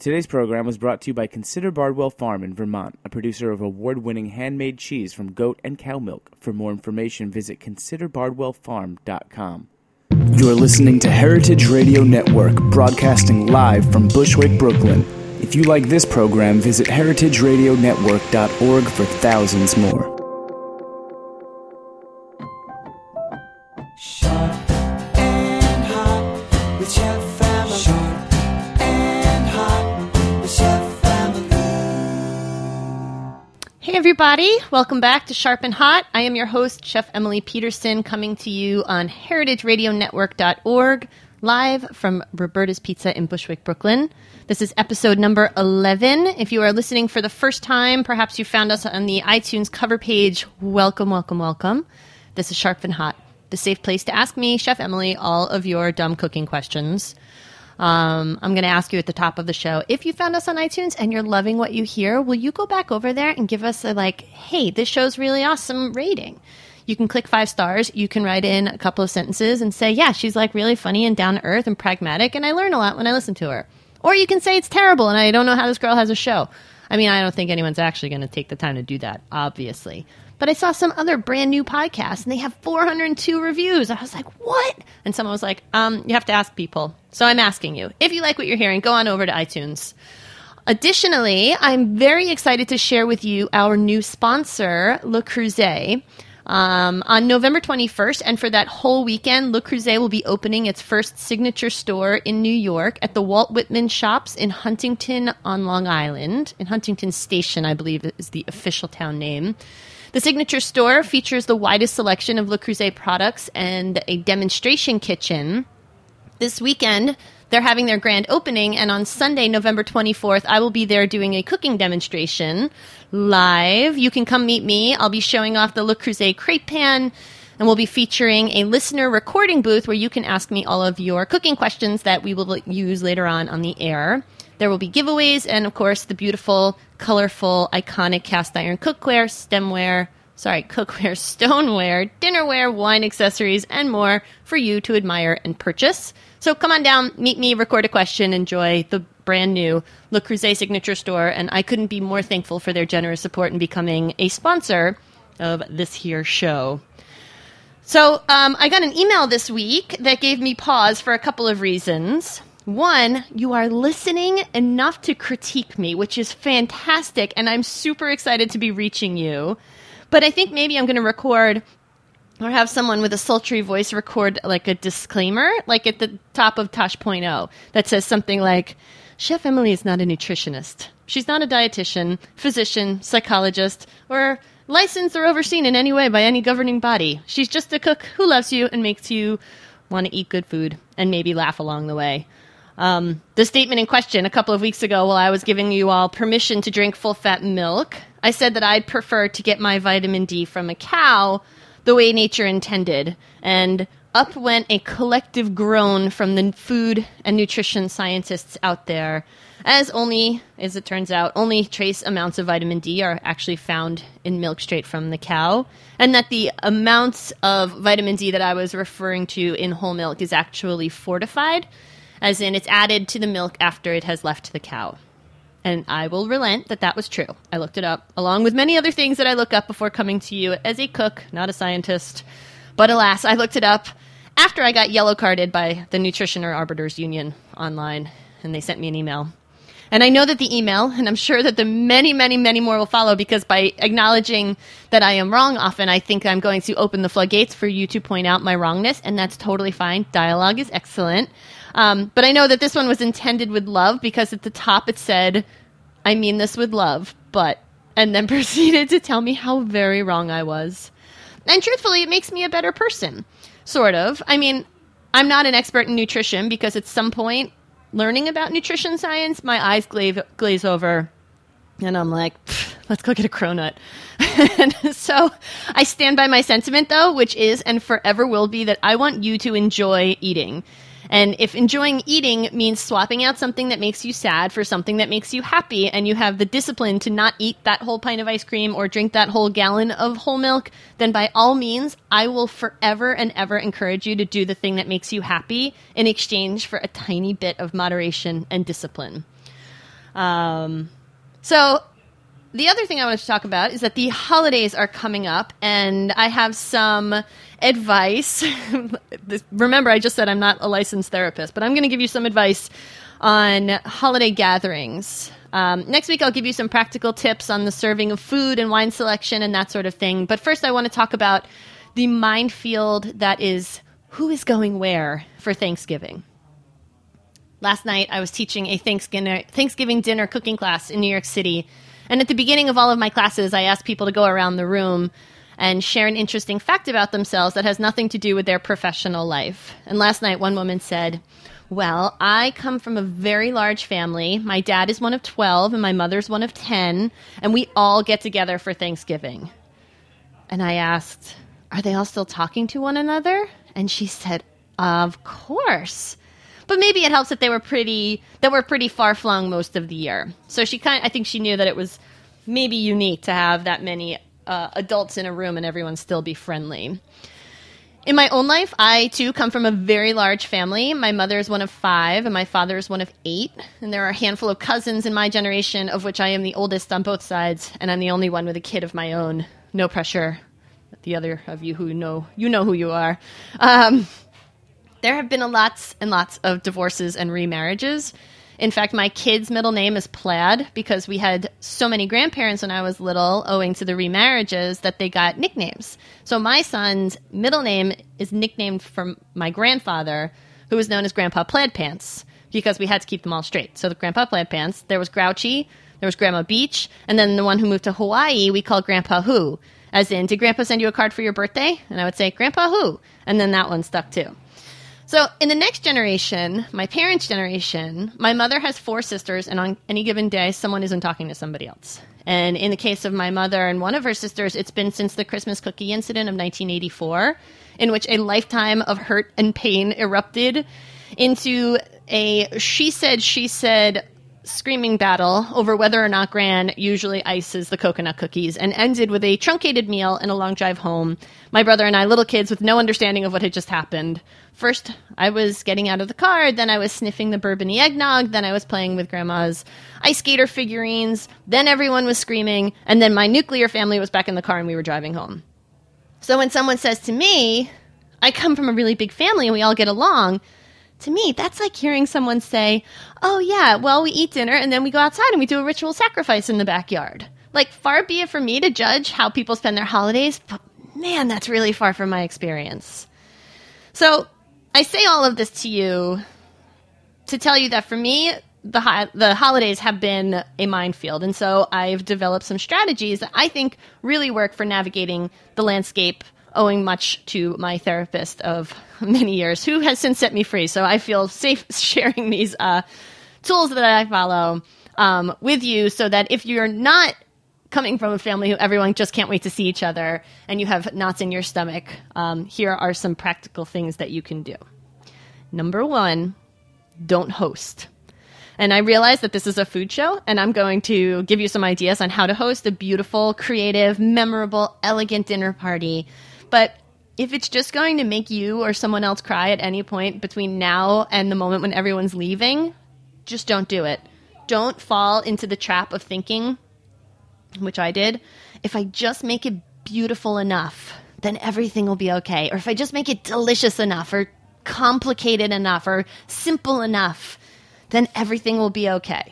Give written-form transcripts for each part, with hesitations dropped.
Today's program was brought to you by Consider Bardwell Farm in Vermont, a producer of award-winning handmade cheese from goat and cow milk. For more information, visit considerbardwellfarm.com. You're listening to Heritage Radio Network, broadcasting live from Bushwick, Brooklyn. If you like this program, visit heritageradionetwork.org for thousands more. Sharp and hot with Chef Family. Sharp and hot with Chef Family. Hey everybody, welcome back to Sharp and Hot. I am your host, Chef Emily Peterson, coming to you on heritageradionetwork.org, live from Roberta's Pizza in Bushwick, Brooklyn. This is episode number 11. If you are listening for the first time, perhaps you found us on the iTunes cover page. Welcome, welcome, welcome. This is Sharp and Hot, the safe place to ask me, Chef Emily, all of your dumb cooking questions. I'm going to ask you at the top of the show, if you found us on iTunes and you're loving what you hear, will you go back over there and give us a hey, this show's really awesome rating? You can click 5 stars. You can write in a couple of sentences and say, yeah, she's really funny and down to earth and pragmatic, and I learn a lot when I listen to her. Or you can say it's terrible and I don't know how this girl has a show. I mean, I don't think anyone's actually going to take the time to do that, obviously. But I saw some other brand new podcasts, and they have 402 reviews. I was like, what? And someone was like, you have to ask people. So I'm asking you. If you like what you're hearing, go on over to iTunes. Additionally, I'm very excited to share with you our new sponsor, Le Creuset. On November 21st, and for that whole weekend, Le Creuset will be opening its first signature store in New York at the Walt Whitman Shops in Huntington on Long Island. In Huntington Station, I believe is the official town name. The signature store features the widest selection of Le Creuset products and a demonstration kitchen. This weekend, they're having their grand opening, and on Sunday, November 24th, I will be there doing a cooking demonstration live. You can come meet me. I'll be showing off the Le Creuset crepe pan, and we'll be featuring a listener recording booth where you can ask me all of your cooking questions that we will use later on the air. There will be giveaways and, of course, the beautiful, colorful, iconic cast iron cookware, stoneware, dinnerware, wine accessories, and more for you to admire and purchase. So come on down, meet me, record a question, enjoy the brand new Le Creuset signature store, and I couldn't be more thankful for their generous support in becoming a sponsor of this here show. So I got an email this week that gave me pause for a couple of reasons. One, you are listening enough to critique me, which is fantastic, and I'm super excited to be reaching you. But I think maybe I'm going to record or have someone with a sultry voice record a disclaimer, at the top of Tosh.0 that says something like, Chef Emily is not a nutritionist. She's not a dietitian, physician, psychologist, or licensed or overseen in any way by any governing body. She's just a cook who loves you and makes you want to eat good food and maybe laugh along the way. The statement in question a couple of weeks ago while I was giving you all permission to drink full-fat milk, I said that I'd prefer to get my vitamin D from a cow the way nature intended. And up went a collective groan from the food and nutrition scientists out there, as it turns out, only trace amounts of vitamin D are actually found in milk straight from the cow, and that the amounts of vitamin D that I was referring to in whole milk is actually fortified, as in it's added to the milk after it has left the cow. And I will relent that was true. I looked it up, along with many other things that I look up before coming to you as a cook, not a scientist. But alas, I looked it up after I got yellow carded by the Nutrition Arbiters Union online, and they sent me an email. And I know that the email, and I'm sure that the many, many, many more will follow, because by acknowledging that I am wrong often, I think I'm going to open the floodgates for you to point out my wrongness, and that's totally fine. Dialogue is excellent. But I know that this one was intended with love, because at the top it said, I mean this with love, and then proceeded to tell me how very wrong I was. And truthfully, it makes me a better person. Sort of. I mean, I'm not an expert in nutrition, because at some point, learning about nutrition science, my eyes glaze over, and I'm like, let's go get a cronut. And so I stand by my sentiment, though, which is and forever will be that I want you to enjoy eating. And if enjoying eating means swapping out something that makes you sad for something that makes you happy, and you have the discipline to not eat that whole pint of ice cream or drink that whole gallon of whole milk, then by all means, I will forever and ever encourage you to do the thing that makes you happy in exchange for a tiny bit of moderation and discipline. So the other thing I wanted to talk about is that the holidays are coming up, and I have some advice. Remember, I just said I'm not a licensed therapist, but I'm going to give you some advice on holiday gatherings. Next week, I'll give you some practical tips on the serving of food and wine selection and that sort of thing. But first, I want to talk about the minefield that is who is going where for Thanksgiving. Last night, I was teaching a Thanksgiving dinner cooking class in New York City. And at the beginning of all of my classes, I asked people to go around the room and share an interesting fact about themselves that has nothing to do with their professional life. And last night, one woman said, well, I come from a very large family. My dad is one of 12 and my mother's one of 10, and we all get together for Thanksgiving. And I asked, are they all still talking to one another? And she said, of course. But maybe it helps that we're pretty far-flung most of the year. So I think she knew that it was maybe unique to have that many adults in a room and everyone still be friendly. In my own life, I, too, come from a very large family. My mother is one of 5, and my father is one of 8. And there are a handful of cousins in my generation, of which I am the oldest on both sides, and I'm the only one with a kid of my own. No pressure. The other of you who know who you are. There have been lots and lots of divorces and remarriages. In fact, my kid's middle name is Plaid because we had so many grandparents when I was little owing to the remarriages that they got nicknames. So my son's middle name is nicknamed from my grandfather, who was known as Grandpa Plaid Pants, because we had to keep them all straight. So the Grandpa Plaid Pants, there was Grouchy, there was Grandma Beach, and then the one who moved to Hawaii we called Grandpa Who, as in, did Grandpa send you a card for your birthday? And I would say, Grandpa Who? And then that one stuck too. So in the next generation, my parents' generation, my mother has 4 sisters, and on any given day, someone isn't talking to somebody else. And in the case of my mother and one of her sisters, it's been since the Christmas cookie incident of 1984, in which a lifetime of hurt and pain erupted into a she said screaming battle over whether or not Gran usually ices the coconut cookies, and ended with a truncated meal and a long drive home. My brother and I, little kids with no understanding of what had just happened. First, I was getting out of the car, then I was sniffing the bourbony eggnog, then I was playing with Grandma's ice skater figurines, then everyone was screaming, and then my nuclear family was back in the car and we were driving home. So when someone says to me, I come from a really big family and we all get along, to me, that's like hearing someone say, oh yeah, well, we eat dinner and then we go outside and we do a ritual sacrifice in the backyard. Like, far be it from me to judge how people spend their holidays, but man, that's really far from my experience. So I say all of this to you to tell you that for me, the holidays have been a minefield. And so I've developed some strategies that I think really work for navigating the landscape, owing much to my therapist of many years, who has since set me free. So I feel safe sharing these tools that I follow with you, so that if you're not coming from a family who everyone just can't wait to see each other and you have knots in your stomach, here are some practical things that you can do. Number 1, don't host. And I realize that this is a food show, and I'm going to give you some ideas on how to host a beautiful, creative, memorable, elegant dinner party. But if it's just going to make you or someone else cry at any point between now and the moment when everyone's leaving, just don't do it. Don't fall into the trap of thinking, which I did, if I just make it beautiful enough, then everything will be okay. Or if I just make it delicious enough, or complicated enough, or simple enough, then everything will be okay.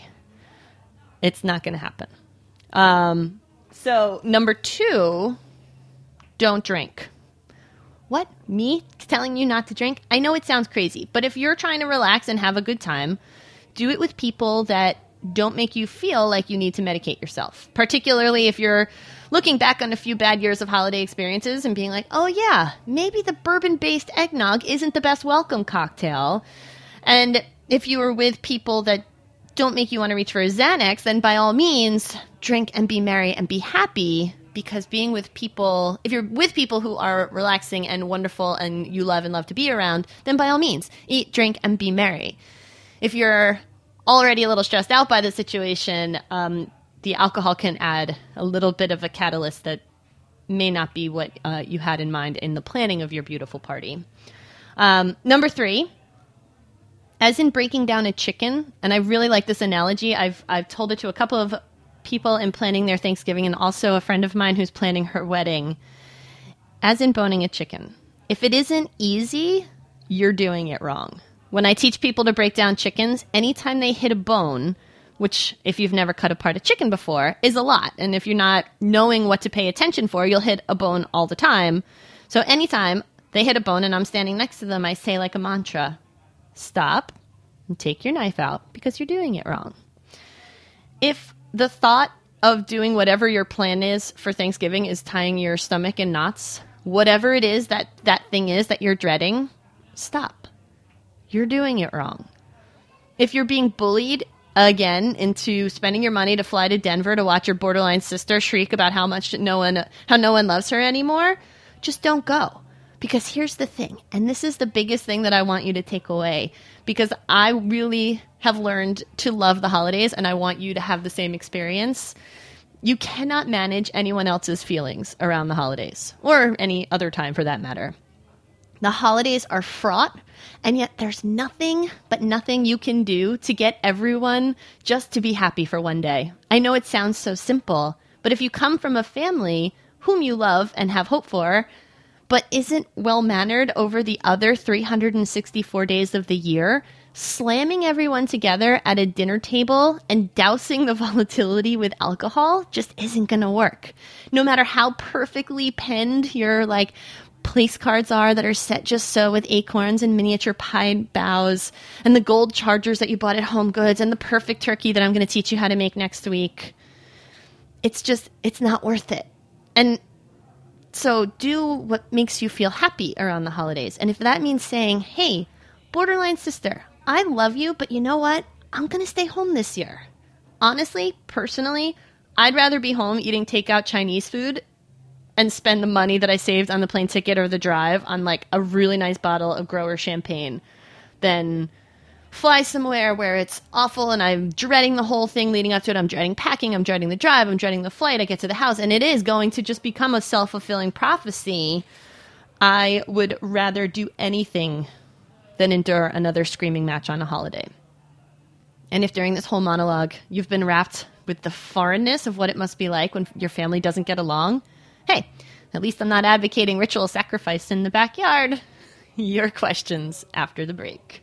It's not going to happen. So number 2, don't drink. What? Me telling you not to drink? I know it sounds crazy, but if you're trying to relax and have a good time, do it with people that don't make you feel like you need to medicate yourself. Particularly if you're looking back on a few bad years of holiday experiences and being like, oh yeah, maybe the bourbon-based eggnog isn't the best welcome cocktail. And if you are with people that don't make you want to reach for a Xanax, then by all means, drink and be merry and be happy, because being with people, if you're with people who are relaxing and wonderful and you love and love to be around, then by all means, eat, drink, and be merry. If you're already a little stressed out by the situation, the alcohol can add a little bit of a catalyst that may not be what you had in mind in the planning of your beautiful party. Number 3, As in breaking down a chicken, and I really like this analogy. I've told it to a couple of people in planning their Thanksgiving and also a friend of mine who's planning her wedding. As in boning a chicken. If it isn't easy, you're doing it wrong. When I teach people to break down chickens, anytime they hit a bone, which if you've never cut apart a chicken before, is a lot. And if you're not knowing what to pay attention for, you'll hit a bone all the time. So anytime they hit a bone and I'm standing next to them, I say like a mantra, stop and take your knife out because you're doing it wrong. If the thought of doing whatever your plan is for Thanksgiving is tying your stomach in knots, whatever it is that thing is that you're dreading, stop. You're doing it wrong. If you're being bullied again into spending your money to fly to Denver to watch your borderline sister shriek about how no one loves her anymore, just don't go. Because here's the thing, and this is the biggest thing that I want you to take away, because I really have learned to love the holidays, and I want you to have the same experience. You cannot manage anyone else's feelings around the holidays, or any other time for that matter. The holidays are fraught, and yet there's nothing you can do to get everyone just to be happy for one day. I know it sounds so simple, but if you come from a family whom you love and have hope for, but isn't well-mannered over the other 364 days of the year, slamming everyone together at a dinner table and dousing the volatility with alcohol just isn't going to work. No matter how perfectly penned your place cards are that are set just so with acorns and miniature pine boughs and the gold chargers that you bought at Home Goods and the perfect turkey that I'm going to teach you how to make next week, it's not worth it. And so do what makes you feel happy around the holidays. And if that means saying, hey, borderline sister, I love you, but you know what? I'm going to stay home this year. Honestly, personally, I'd rather be home eating takeout Chinese food and spend the money that I saved on the plane ticket or the drive on a really nice bottle of Grower champagne than fly somewhere where it's awful and I'm dreading the whole thing leading up to it. I'm dreading packing, I'm dreading the drive, I'm dreading the flight, I get to the house, and it is going to just become a self-fulfilling prophecy. I would rather do anything than endure another screaming match on a holiday. And if during this whole monologue you've been wrapped with the foreignness of what it must be like when your family doesn't get along, hey, at least I'm not advocating ritual sacrifice in the backyard. Your questions after the break.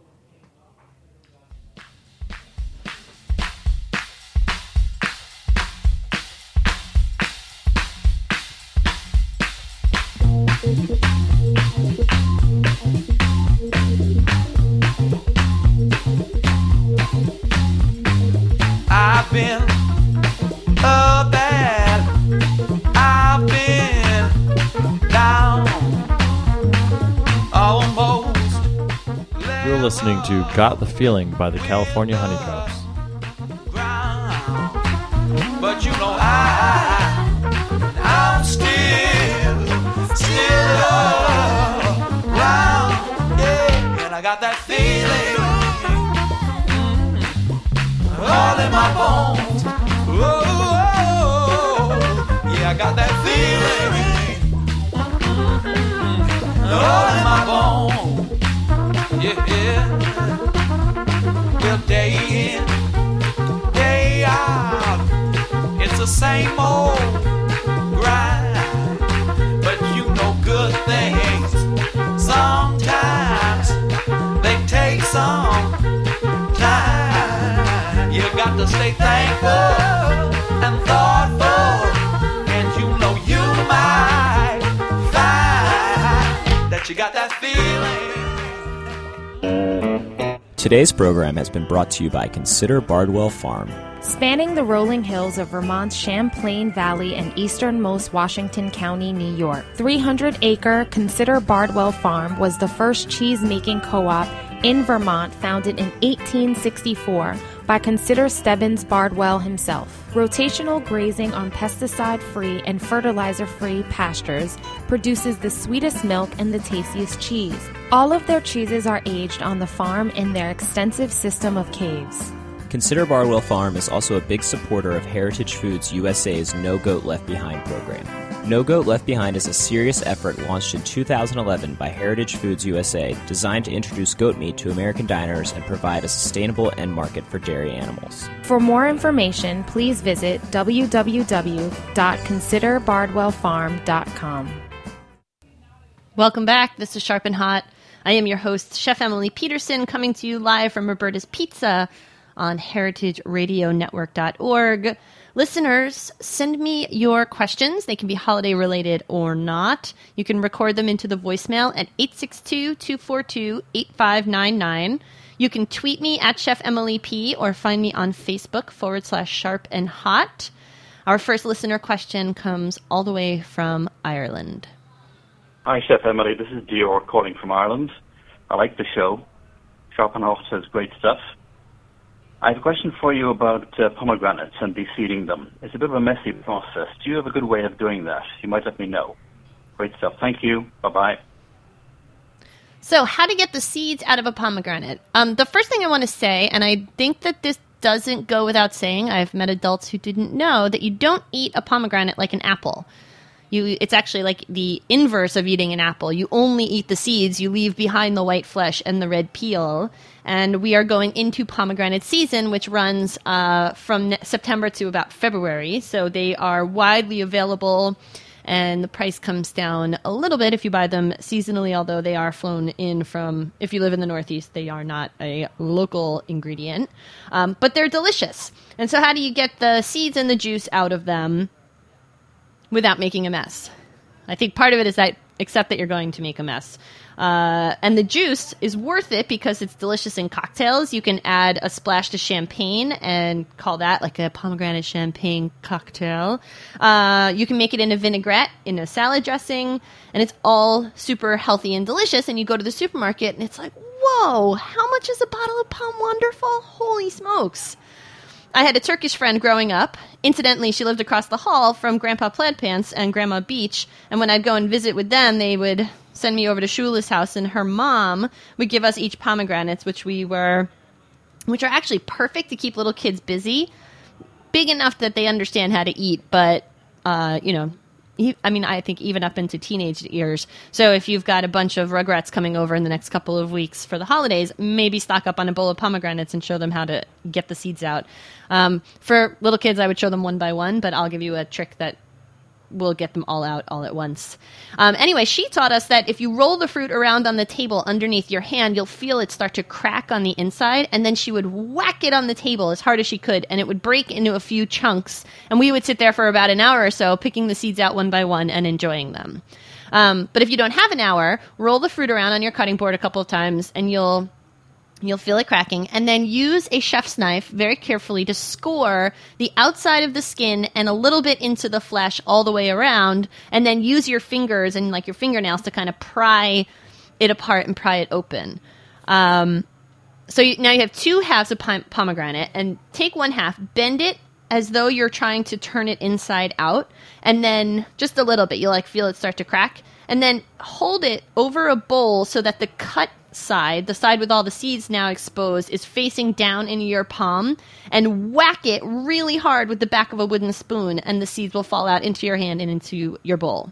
I've been up and I've been down, almost. You're listening to Got the Feeling by the California Honeydrops. But you know I'm still around, yeah, and I got that feeling all in my bones. Oh, yeah, I got that feeling all in my bones. Yeah, well, day in, day out, it's the same old grind. But you know good things sometimes they take some time. You got to stay thankful and thoughtful, and you know you might find that you got that feeling. Today's program has been brought to you by Consider Bardwell Farm. Spanning the rolling hills of Vermont's Champlain Valley and easternmost Washington County, New York, 300-acre Consider Bardwell Farm was the first cheese-making co-op in Vermont, founded in 1864 by Consider Stebbins Bardwell himself. Rotational grazing on pesticide-free and fertilizer-free pastures produces the sweetest milk and the tastiest cheese. All of their cheeses are aged on the farm in their extensive system of caves. Consider Bardwell Farm is also a big supporter of Heritage Foods USA's No Goat Left Behind program. No Goat Left Behind is a serious effort launched in 2011 by Heritage Foods USA, designed to introduce goat meat to American diners and provide a sustainable end market for dairy animals. For more information, please visit www.considerbardwellfarm.com. Welcome back. This is Sharp and Hot. I am your host, Chef Emily Peterson, coming to you live from Roberta's Pizza on heritageradionetwork.org. Listeners, send me your questions. They can be holiday related or not. You can record them into the voicemail at 862-242-8599. You can tweet me at Chef Emily P or find me on Facebook /Sharp and Hot. Our first listener question comes all the way from Ireland. Hi, Chef Emily. This is Dior calling from Ireland. I like the show. Sharp and Hot says great stuff. I have a question for you about pomegranates and de-seeding them. It's a bit of a messy process. Do you have a good way of doing that? You might let me know. Great stuff. Thank you. Bye-bye. So, how to get the seeds out of a pomegranate. The first thing I want to say, and I think that this doesn't go without saying, I've met adults who didn't know, that you don't eat a pomegranate like an apple. It's actually like the inverse of eating an apple. You only eat the seeds. You leave behind the white flesh and the red peel. And we are going into pomegranate season, which runs from September to about February. So they are widely available, and the price comes down a little bit if you buy them seasonally, although they are flown in from, if you live in the Northeast, they are not a local ingredient. But they're delicious. And so how do you get the seeds and the juice out of them without making a mess? I think part of it is that accept that you're going to make a mess. And the juice is worth it because it's delicious in cocktails. You can add a splash of champagne and call that like a pomegranate champagne cocktail. You can make it in a vinaigrette, in a salad dressing, and it's all super healthy and delicious. And you go to the supermarket and it's like, whoa, how much is a bottle of Pom Wonderful? Holy smokes. I had a Turkish friend growing up. Incidentally, she lived across the hall from Grandpa Plaid Pants and Grandma Beach. And when I'd go and visit with them, they would send me over to Shula's house, and her mom would give us each pomegranates, which are actually perfect to keep little kids busy. Big enough that they understand how to eat, but, I think even up into teenage years. So if you've got a bunch of Rugrats coming over in the next couple of weeks for the holidays, maybe stock up on a bowl of pomegranates and show them how to get the seeds out. For little kids, I would show them one by one, but I'll give you a trick that will get them all out all at once. Anyway, she taught us that if you roll the fruit around on the table underneath your hand, you'll feel it start to crack on the inside, and then she would whack it on the table as hard as she could, and it would break into a few chunks, and we would sit there for about an hour or so picking the seeds out one by one and enjoying them. But if you don't have an hour, roll the fruit around on your cutting board a couple of times, and you'll feel it cracking, and then use a chef's knife very carefully to score the outside of the skin and a little bit into the flesh all the way around, and then use your fingers and like your fingernails to kind of pry it apart and pry it open. Now you have two halves of pomegranate, and take one half, bend it as though you're trying to turn it inside out, and then just a little bit, you'll feel it start to crack, and then hold it over a bowl so that the cut side, the side with all the seeds now exposed, is facing down into your palm, and whack it really hard with the back of a wooden spoon, and the seeds will fall out into your hand and into your bowl.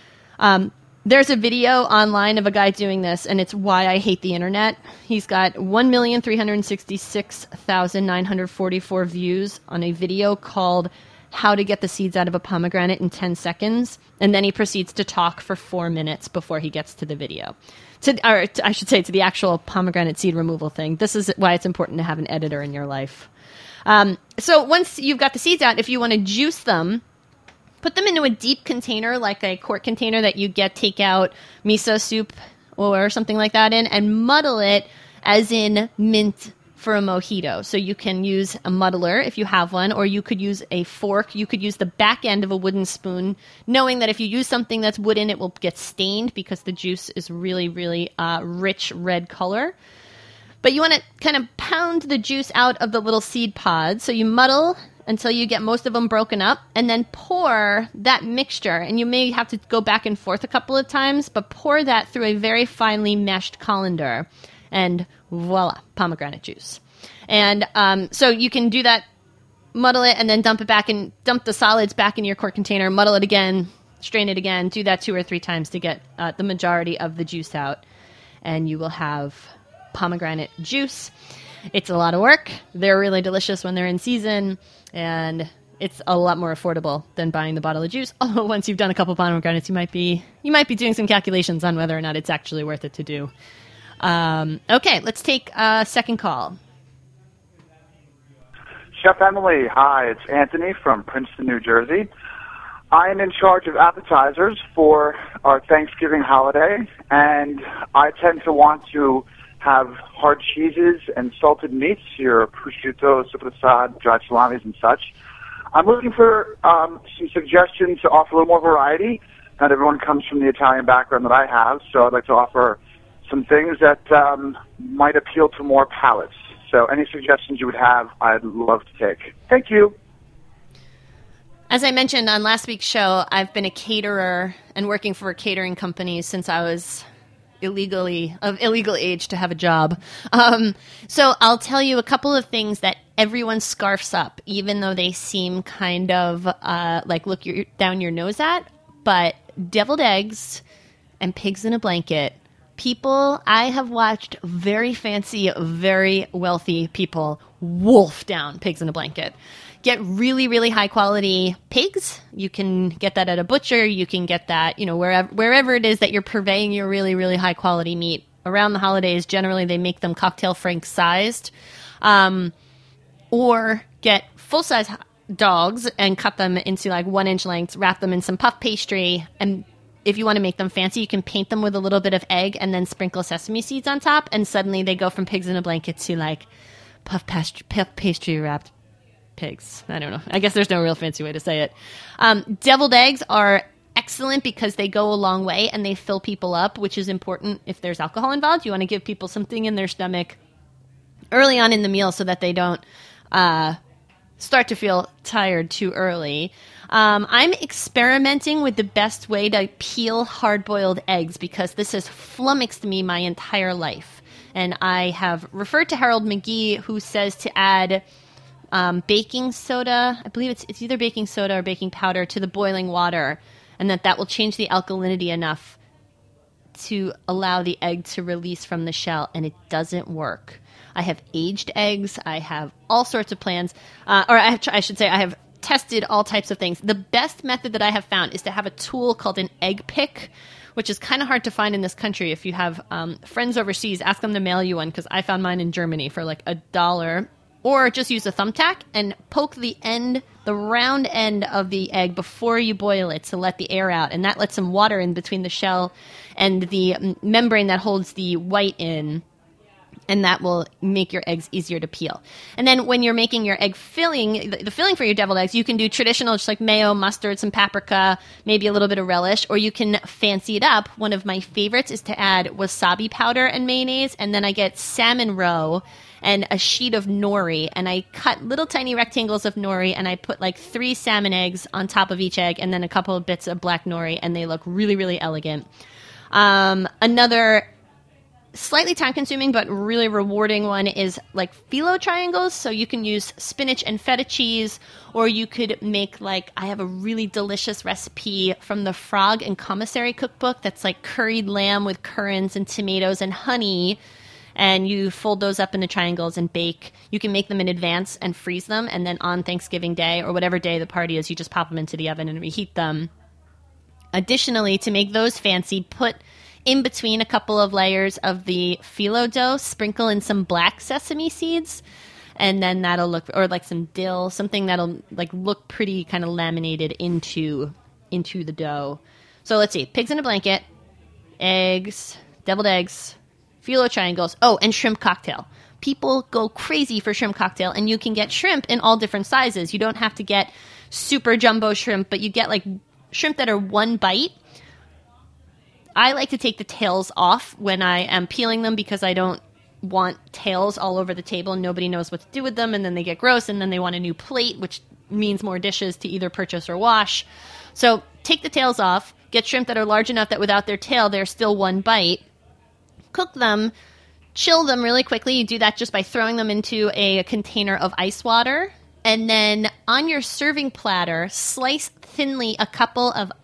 There's a video online of a guy doing this, and it's why I hate the internet. He's got 1,366,944 views on a video called How to Get the Seeds Out of a Pomegranate in 10 Seconds, and then he proceeds to talk for 4 minutes before he gets to the video. To the actual pomegranate seed removal thing. This is why it's important to have an editor in your life. So once you've got the seeds out, if you want to juice them, put them into a deep container, like a quart container that you get takeout miso soup or something like that in, and muddle it as in mint for a mojito. So you can use a muddler if you have one, or you could use a fork. You could use the back end of a wooden spoon, knowing that if you use something that's wooden, it will get stained because the juice is really, really rich red color. But you want to kind of pound the juice out of the little seed pods. So you muddle until you get most of them broken up, and then pour that mixture. And you may have to go back and forth a couple of times, but pour that through a very finely meshed colander. And voila, pomegranate juice. And so you can do that, muddle it, and then dump the solids back in your quart container, muddle it again, strain it again, do that 2 or 3 times to get the majority of the juice out, and you will have pomegranate juice. It's a lot of work. They're really delicious when they're in season, and it's a lot more affordable than buying the bottle of juice. Although once you've done a couple pomegranates, you might be doing some calculations on whether or not it's actually worth it to do. Okay, let's take a second call. Chef Emily, hi, it's Anthony from Princeton, New Jersey. I am in charge of appetizers for our Thanksgiving holiday, and I tend to want to have hard cheeses and salted meats, your prosciutto, sopressata, dried salamis, and such. I'm looking for some suggestions to offer a little more variety. Not everyone comes from the Italian background that I have, so I'd like to offer some things that might appeal to more palates. So any suggestions you would have, I'd love to take. Thank you. As I mentioned on last week's show, I've been a caterer and working for a catering company since I was of illegal age to have a job. So I'll tell you a couple of things that everyone scarfs up, even though they seem kind of look down your nose at. But deviled eggs and pigs in a blanket. I have watched very fancy, very wealthy people wolf down pigs in a blanket. Get really, really high quality pigs. You can get that at a butcher. You can get that, wherever it is that you're purveying your really, really high quality meat. Around the holidays, generally they make them cocktail frank sized. Or get full size dogs and cut them into 1 inch lengths, wrap them in some puff pastry, and if you want to make them fancy, you can paint them with a little bit of egg and then sprinkle sesame seeds on top, and suddenly they go from pigs in a blanket to puff pastry wrapped pigs. I don't know. I guess there's no real fancy way to say it. Deviled eggs are excellent because they go a long way and they fill people up, which is important if there's alcohol involved. You want to give people something in their stomach early on in the meal so that they don't start to feel tired too early. I'm experimenting with the best way to peel hard-boiled eggs because this has flummoxed me my entire life. And I have referred to Harold McGee, who says to add baking soda, I believe it's either baking soda or baking powder, to the boiling water, and that will change the alkalinity enough to allow the egg to release from the shell, and it doesn't work. I have aged eggs. I have all sorts of plans. I have tested all types of things. The best method that I have found is to have a tool called an egg pick, which is kind of hard to find in this country. If you have friends overseas, ask them to mail you one, because I found mine in Germany for $1. Or just use a thumbtack and poke the round end of the egg before you boil it to let the air out. And that lets some water in between the shell and the membrane that holds the white in. And that will make your eggs easier to peel. And then when you're making your egg filling, the filling for your deviled eggs, you can do traditional, just like mayo, mustard, some paprika, maybe a little bit of relish, or you can fancy it up. One of my favorites is to add wasabi powder and mayonnaise, and then I get salmon roe and a sheet of nori, and I cut little tiny rectangles of nori, and I put 3 salmon eggs on top of each egg, and then a couple of bits of black nori, and they look really, really elegant. Another slightly time-consuming but really rewarding one is phyllo triangles. So you can use spinach and feta cheese, or you could make I have a really delicious recipe from the Frog and Commissary cookbook that's curried lamb with currants and tomatoes and honey, and you fold those up into triangles and bake. You can make them in advance and freeze them, and then on Thanksgiving Day or whatever day the party is, you just pop them into the oven and reheat them. Additionally, to make those fancy, put in between a couple of layers of the phyllo dough, sprinkle in some black sesame seeds, and then that'll look, or some dill, something that'll look pretty kind of laminated into the dough. So let's see, pigs in a blanket, eggs, deviled eggs, phyllo triangles, and shrimp cocktail. People go crazy for shrimp cocktail, and you can get shrimp in all different sizes. You don't have to get super jumbo shrimp, but you get shrimp that are one bite. I like to take the tails off when I am peeling them because I don't want tails all over the table and nobody knows what to do with them, and then they get gross, and then they want a new plate, which means more dishes to either purchase or wash. So take the tails off, get shrimp that are large enough that without their tail they're still one bite, cook them, chill them really quickly. You do that just by throwing them into a container of ice water, and then on your serving platter, slice thinly a couple of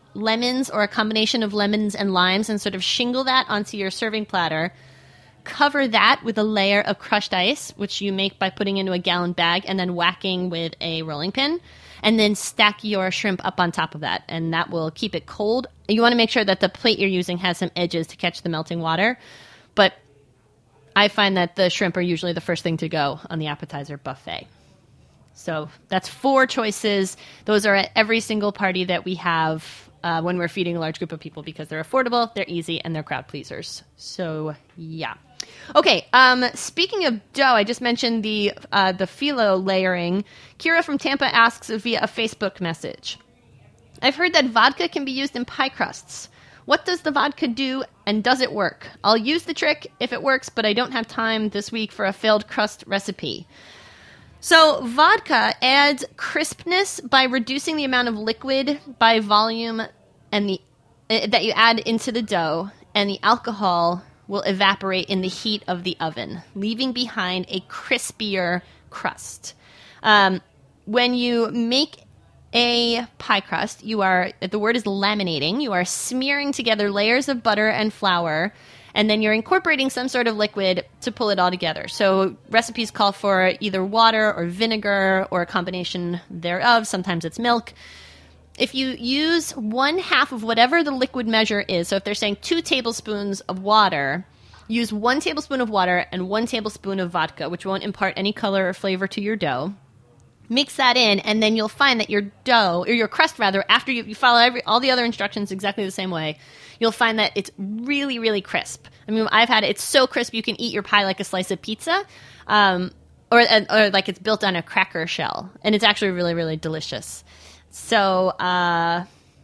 lemons or a combination of lemons and limes and sort of shingle that onto your serving platter. Cover that with a layer of crushed ice, which you make by putting into a gallon bag and then whacking with a rolling pin. And then stack your shrimp up on top of that, and that will keep it cold. You want to make sure that the plate you're using has some edges to catch the melting water. But I find that the shrimp are usually the first thing to go on the appetizer buffet. So that's 4 choices. Those are at every single party that we have when we're feeding a large group of people because they're affordable, they're easy, and they're crowd pleasers. So, yeah. Okay, speaking of dough, I just mentioned the phyllo layering. Kira from Tampa asks via a Facebook message. I've heard that vodka can be used in pie crusts. What does the vodka do, and does it work? I'll use the trick if it works, but I don't have time this week for a failed crust recipe. So vodka adds crispness by reducing the amount of liquid by volume and that you add into the dough, and the alcohol will evaporate in the heat of the oven, leaving behind a crispier crust. When you make a pie crust, the word is laminating. You are smearing together layers of butter and flour, and then you're incorporating some sort of liquid to pull it all together. So recipes call for either water or vinegar or a combination thereof. Sometimes it's milk. If you use 1/2 of whatever the liquid measure is, so if they're saying 2 tablespoons of water, use 1 tablespoon of water and 1 tablespoon of vodka, which won't impart any color or flavor to your dough. Mix that in, and then you'll find that your dough, or your crust rather, after you follow all the other instructions exactly the same way, you'll find that it's really, really crisp. I mean, I've had it. It's so crisp you can eat your pie like a slice of pizza, or like it's built on a cracker shell, and it's actually really, really delicious. So, yeah.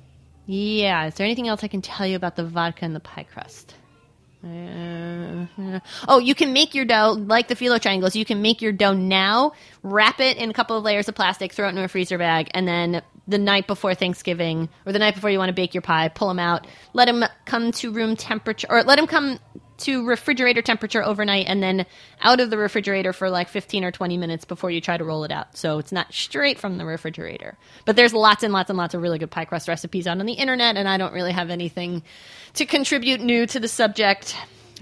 Is there anything else I can tell you about the vodka and the pie crust? You can make your dough like the phyllo triangles. You can make your dough now, wrap it in a couple of layers of plastic, throw it in a freezer bag, and then the night before Thanksgiving or the night before you want to bake your pie, pull them out, let them come to room temperature, or let them come to refrigerator temperature overnight, and then out of the refrigerator for like 15 or 20 minutes before you try to roll it out. So it's not straight from the refrigerator. But there's lots and lots and lots of really good pie crust recipes out on the internet, and I don't really have anything to contribute new to the subject.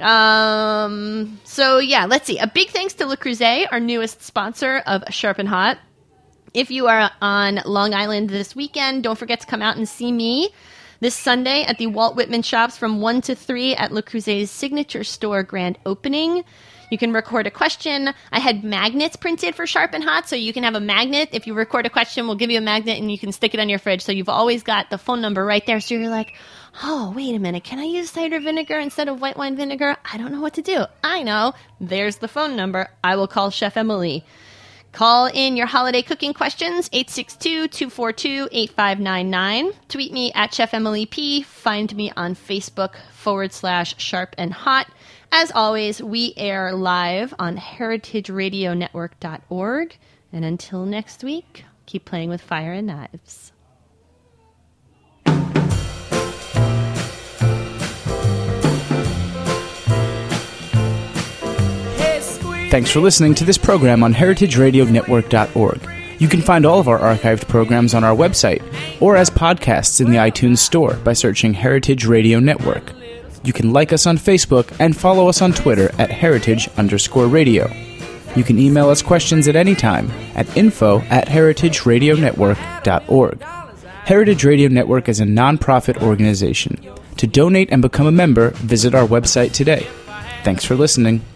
So yeah, let's see. A big thanks to Le Creuset, our newest sponsor of Sharp and Hot. If you are on Long Island this weekend, don't forget to come out and see me this Sunday at the Walt Whitman Shops from 1 to 3 at Le Creuset's Signature Store grand opening. You can record a question. I had magnets printed for Sharp and Hot, so you can have a magnet. If you record a question, we'll give you a magnet, and you can stick it on your fridge. So you've always got the phone number right there. So you're like, oh, wait a minute. Can I use cider vinegar instead of white wine vinegar? I don't know what to do. I know. There's the phone number. I will call Chef Emily. Call in your holiday cooking questions, 862-242-8599. Tweet me at Chef Emily P. Find me on Facebook /Sharp and Hot. As always, we air live on heritageradionetwork.org. And until next week, keep playing with fire and knives. Thanks for listening to this program on heritageradionetwork.org. You can find all of our archived programs on our website or as podcasts in the iTunes Store by searching Heritage Radio Network. You can like us on Facebook and follow us on Twitter at @heritage_radio. You can email us questions at any time at info@heritageradionetwork.org. Heritage Radio Network is a non-profit organization. To donate and become a member, visit our website today. Thanks for listening.